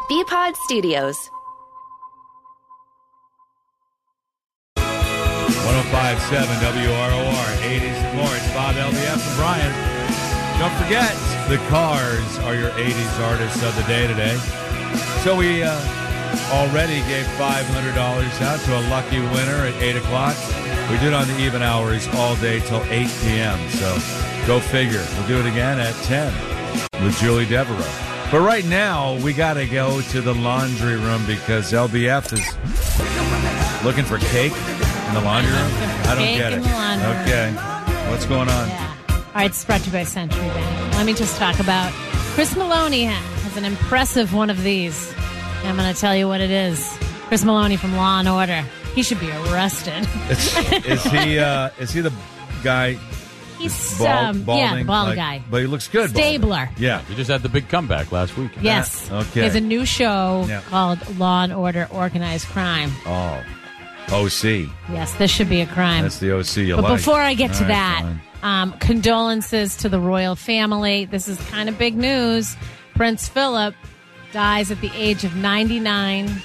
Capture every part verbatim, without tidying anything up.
B-Pod Studios. one oh five point seven W R O R, eighties and more. It's Bob, L B S, and Brian. Don't forget, the Cars are your eighties artists of the day today. So we uh, already gave five hundred dollars out to a lucky winner at eight o'clock. We did on the even hours all day till eight p.m. So go figure. We'll do it again at ten with Julie Devereaux. But right now, we got to go to the laundry room because L B F is looking for cake in the laundry room. I don't Cake get in it. the laundry room. Okay. What's going on? Yeah. All right, it's brought to you by Century Bank. Let me just talk about Chris Maloney has an impressive one of these. I'm going to tell you what it is. Chris Maloney from Law and Order. He should be arrested. Is, is he uh, is he the guy? He's bald, um, balding, yeah, the bald like, guy. But he looks good. Stabler. Balding. Yeah. He just had the big comeback last week. Yes. Okay. He has a new show Yeah. called Law and Order Organized Crime. Oh. O C. Yes, this should be a crime. That's the O C you But like. before I get to All right, that, fine. um, condolences to the royal family. This is kind of big news. Prince Philip dies at the age of ninety-nine.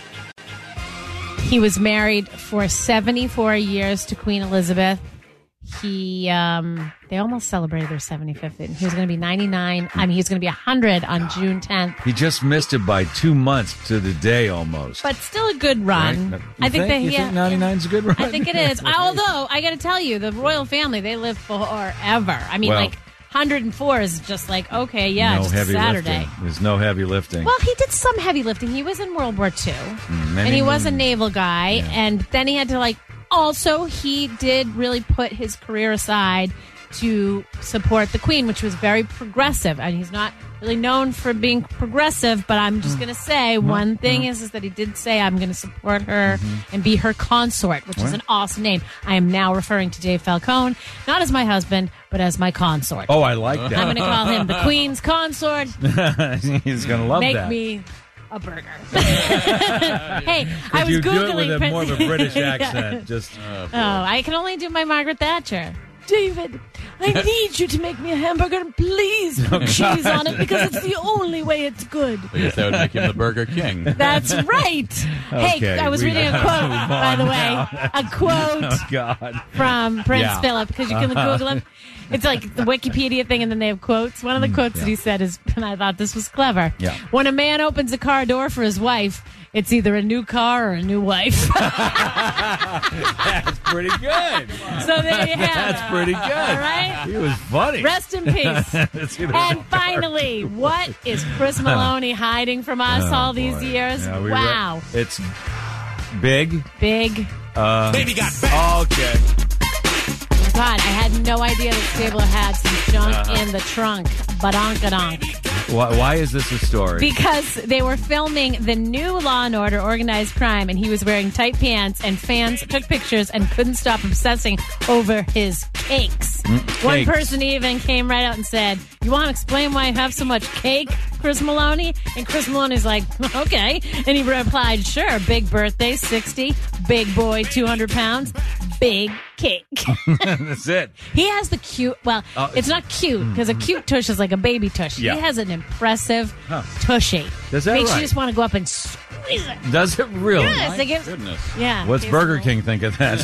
He was married for seventy-four years to Queen Elizabeth. He, um, they almost celebrated their seventy-fifth. And he was going to be ninety-nine. I mean, he was going to be one hundred on June tenth. He just missed it by two months to the day almost. But still a good run. Right? You I think, that you yeah, think ninety-nine's a good run? I think it is. Although I got to tell you, the royal family, they live forever. I mean, Well, like one hundred four is just like, okay, yeah, no just heavy Saturday. lifting. There's no heavy lifting. Well, he did some heavy lifting. He was in World War Two, Mm, many and he was a moons. naval guy, Yeah. and then he had to like. Also, he did really put his career aside to support the Queen, which was very progressive. And he's not really known for being progressive, but I'm just going to say one thing is, is that he did say, I'm going to support her and be her consort, which is What? an awesome name. I am now referring to Dave Falcone, not as my husband, but as my consort. Oh, I like I'm that. going to call him the Queen's consort. He's going to love Make that. me a burger. Hey, I Could was you do it Googling with a, Prince- more of a British Yeah. accent? Just Oh, I can only do my Margaret Thatcher. David, I need you to make me a hamburger and please put cheese on it because it's the only way it's good. I guess that would make him the Burger King. That's right. Okay, Hey, I was we reading a have to quote, move by on the way, now. a quote oh God. from Prince Yeah. Philip because you can Google him. It's like the Wikipedia thing, and then they have quotes. One of the quotes yeah. that he said is, and I thought this was clever. Yeah. When a man opens a car door for his wife, it's either a new car or a new wife. That's pretty good. So there you have That's it. pretty good. All right? He was funny. Rest in peace. Let's see the- And finally, what is Chris Maloney hiding from us Oh, all these boy. years? Yeah, we re- Wow. it's big. Big. Uh, Baby got back. Okay. God, I had no idea that Stabler had some junk Uh-huh. in the trunk. Badonkadonk. Why, why is this a story? Because they were filming the new Law and Order Organized Crime, and he was wearing tight pants, and fans took pictures and couldn't stop obsessing over his cakes. One cakes. person even came right out and said, "You want to explain why you have so much cake, Chris Maloney?" And Chris Maloney's like, "Okay." And he replied, "Sure, big birthday, sixty, big boy, two hundred pounds, big cake." That's it. He has the cute, well, Oh, it's not cute, because a cute tush is like a baby tush. Yeah. He has an impressive Huh. tushy. Is that Makes right? you just want to go up and squeeze it. Does it really? Yes, they give, Goodness. yeah. What's it's Burger little- King think of that?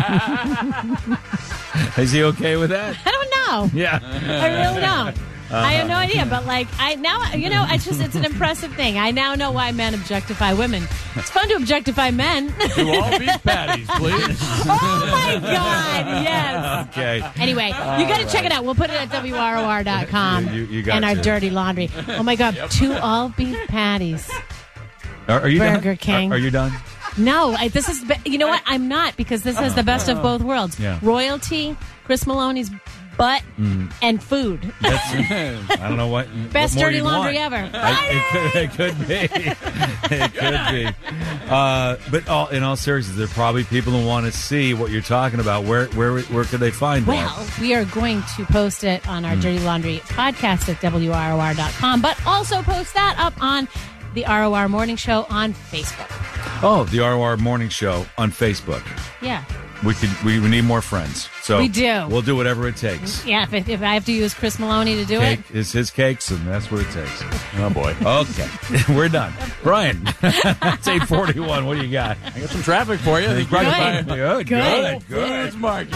Is he okay with that? I don't know. Yeah. I really don't. I have no idea, but like I now, you know, it's just it's an impressive thing. I now know why men objectify women. It's fun to objectify men. Do all beef patties, please. Oh my God! Yes. Okay. Anyway, you got to check it out. We'll put it at W R O R dot com You- you got and our to. dirty laundry. Oh my God! Two all beef patties. Are, are you Burger done? King. Are, are you done? No, I, this is. be- You know what? I'm not because this has the best of both worlds. Yeah. Royalty, Chris Maloney's butt, and food. That's, I don't know what. Best what more dirty you'd laundry want. ever. I- it, could, it could be. It could be. Uh, but all, in all seriousness, there are probably people who want to see what you're talking about. Where where where could they find that? Well, we are going to post it on our Dirty Laundry podcast at W R O R dot com, but also post that up on the R O R Morning Show on Facebook. Oh, the R O R Morning Show on Facebook. Yeah. we could we, we need more friends. So We do. We'll do whatever it takes. Yeah, if, if I have to use Chris Maloney to do Cake it. is his cakes, and that's what it takes. Oh, boy. Okay, we're done. Brian, it's eight forty-one. What do you got? I got some traffic for you. He's brought Good. by Good, Good. good, good. Foods Market.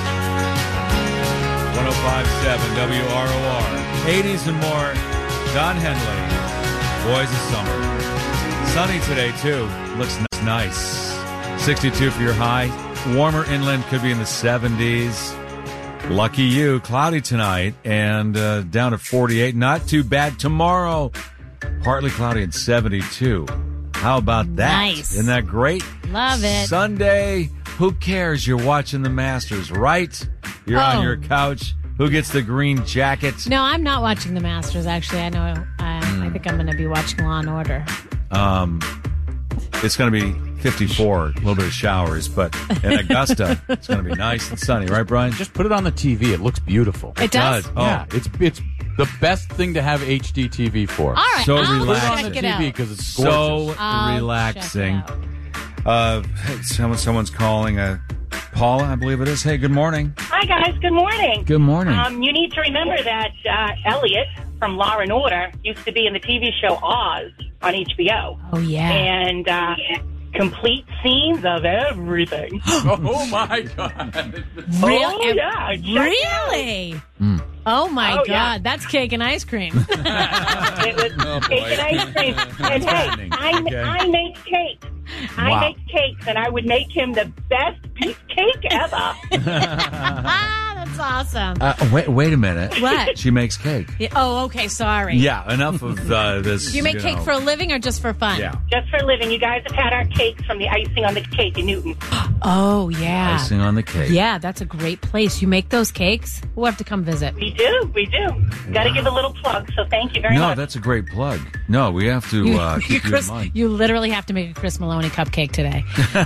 one oh five point seven W R O R. eighties and more. Don Henley. Boys of summer. Sunny today, too. Looks nice. sixty-two for your high. Warmer inland, could be in the seventies. Lucky you. Cloudy tonight and uh, down to forty-eight. Not too bad tomorrow. Partly cloudy and seventy-two. How about that? Nice. Isn't that great? Love it. Sunday, who cares? You're watching the Masters, right? You're Oh. on your couch. Who gets the green jacket? No, I'm not watching the Masters, actually. I know. Um, I think I'm going to be watching Law and Order. Um, it's going to be fifty-four, a little bit of showers, but in Augusta, it's going to be nice and sunny, right, Brian? Just put it on the T V. It looks beautiful. It does? Oh, Yeah, it's it's the best thing to have H D T V for. All right, So I'll Put it relaxing. on check the it T V out. because it's so gorgeous. I'll relaxing. check it out. Uh, hey, someone, someone's calling. Uh, Paula, I believe it is. Hey, good morning. Hi, guys. Good morning. Good morning. Um, you need to remember that uh, Elliot from Law and Order used to be in the T V show Oz on H B O. Oh, yeah. And uh, complete scenes of everything. Oh, my God. Real- Oh, yeah. Check it out. Really? Oh, my Oh, God. yeah. That's cake and ice cream. It was Oh, boy. cake and ice cream. And hey, happening. I, Okay. I make cakes. I Wow. make cakes, and I would make him the best piece cake ever. ah, that's awesome. Uh, wait, wait a minute. What? She makes cake. Yeah, oh, okay. Sorry. Yeah, enough of uh, this. Do you make cake know. for a living or just for fun? Yeah. Just for a living. You guys have had our cakes from the icing on the cake in Newton. Oh, yeah. Icing on the cake. Yeah, that's a great place. You make those cakes? We'll have to come visit. We do. We do. Got to give a little plug, so thank you very No, much. that's a great plug. No, we have to You, uh, you, keep you in Chris, mind. you literally have to make a Chris Maloney cupcake today.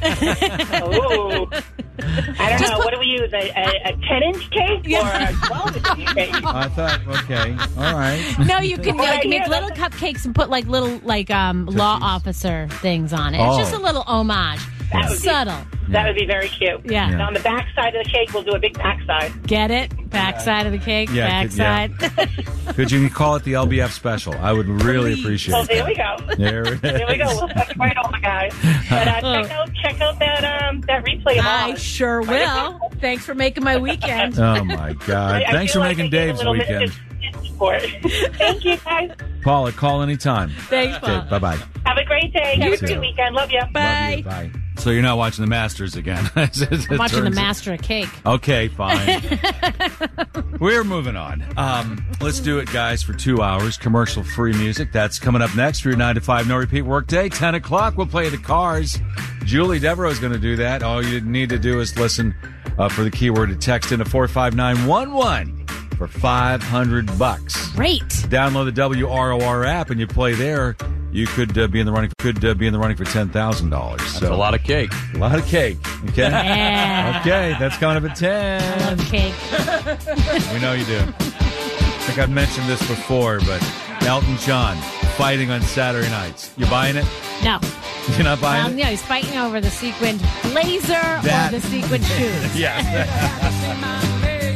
Oh, I don't know. What do we use? A, a, a ten-inch cake or a twelve-inch cake? I thought, okay, all right. No, you can, Well, like, yeah, make little that's- cupcakes and put like little like um, law officer things on it. It's Oh. just a little homage. That would be- Subtle. That would be very cute. Yeah. And on the back side of the cake, we'll do a big backside. Get it? Backside of the cake, Yeah, could- yeah. backside. Could you call it the L B F special? I would really Well, appreciate there that. we go. There it is. There we go. We'll touch right on the guy. But uh, check out check out that um that replay of I Oz. sure will. Thanks for making my weekend. Oh, my God. I- I Thanks feel for like making I gave a Dave's little weekend. mischief for it. Thank you, guys. Paula, call anytime. Thanks, Okay, Paul. bye-bye. Have a great day. Have a too. good weekend. Love you. Bye. Love you. Bye. So you're not watching the Masters again. I'm watching the Master of Cake. Okay, fine. We're moving on. Um, let's do it, guys, for two hours. Commercial-free music. That's coming up next for your nine to five no-repeat workday. ten o'clock, we'll play the Cars. Julie Devereaux is going to do that. All you need to do is listen uh, for the keyword to text into four five nine one one for five hundred bucks. Great. Download the W R O R app and you play there. You could uh, be in the running. Could uh, be in the running for ten thousand dollars. That's a lot of cake. A lot of cake. Okay. Yeah. Okay, that's coming up at I ten. love cake. We know you do. I think I've mentioned this before, but Elton John fighting on Saturday nights. You buying it? No. You're not buying Um, it? yeah, he's fighting over the sequined blazer That- or the sequined shoes. Yeah.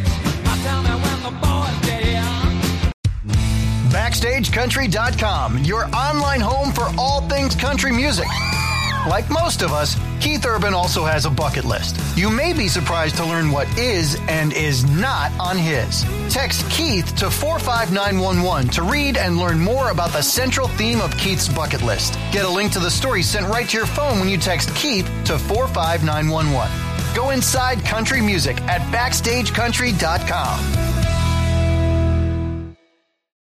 Backstage Country dot com, your online home for all things country music. Like most of us, Keith Urban also has a bucket list. You may be surprised to learn what is and is not on his. Text Keith to four five nine one one to read and learn more about the central theme of Keith's bucket list. Get a link to the story sent right to your phone when you text Keith to four five nine one one. Go inside country music at Backstage Country dot com.